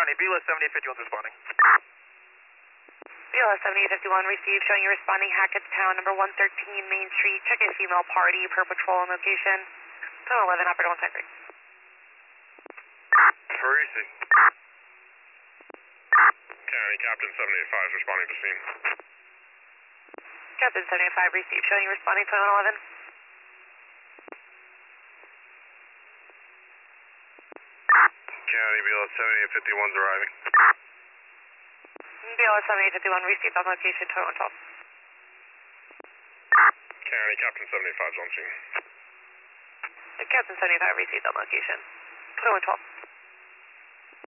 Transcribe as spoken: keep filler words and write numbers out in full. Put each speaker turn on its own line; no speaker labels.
County, B L S seventy-eight fifty-one is responding.
B L S seventy-eight fifty-one received, showing you responding Hackettstown, number one thirteen Main Street. Check a female party per patrol and location. ten eleven, operator one second.
Receive. County, Captain seventy-eight five is responding to scene.
Captain seventy-eight five received, showing you responding twenty-one eleven.
County, B L S seventy-eight fifty-one is arriving.
B L S seventy-eight fifty-one received on location twenty-one twelve.
County, Captain seventy-eight five is on scene.
Captain seventy-five received on location twenty-one twelve.